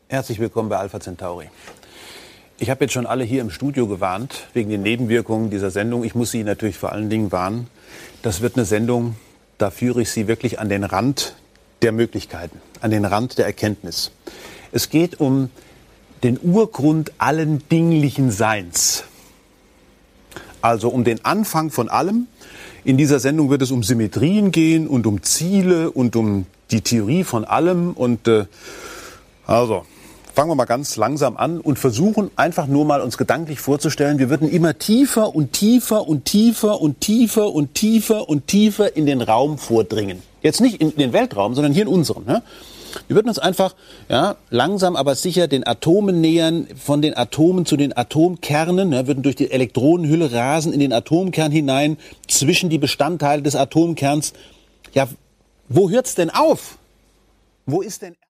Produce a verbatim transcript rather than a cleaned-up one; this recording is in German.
Herzlich willkommen bei Alpha Centauri. Ich habe jetzt schon alle hier im Studio gewarnt, wegen den Nebenwirkungen dieser Sendung. Ich muss Sie natürlich vor allen Dingen warnen. Das wird eine Sendung, da führe ich Sie wirklich an den Rand der Möglichkeiten, an den Rand der Erkenntnis. Es geht um den Urgrund allen dinglichen Seins. Also um den Anfang von allem. In dieser Sendung wird es um Symmetrien gehen und um Ziele und um die Theorie von allem. Und äh, also fangen wir mal ganz langsam an und versuchen einfach nur mal uns gedanklich vorzustellen, wir würden immer tiefer und tiefer und tiefer und tiefer und tiefer und tiefer in den Raum vordringen. Jetzt nicht in den Weltraum, sondern hier in unserem. Ne? Wir würden uns einfach ja, langsam aber sicher den Atomen nähern, von den Atomen zu den Atomkernen, ne, würden durch die Elektronenhülle rasen in den Atomkern hinein, zwischen die Bestandteile des Atomkerns. Ja, wo hört's denn auf? Wo ist denn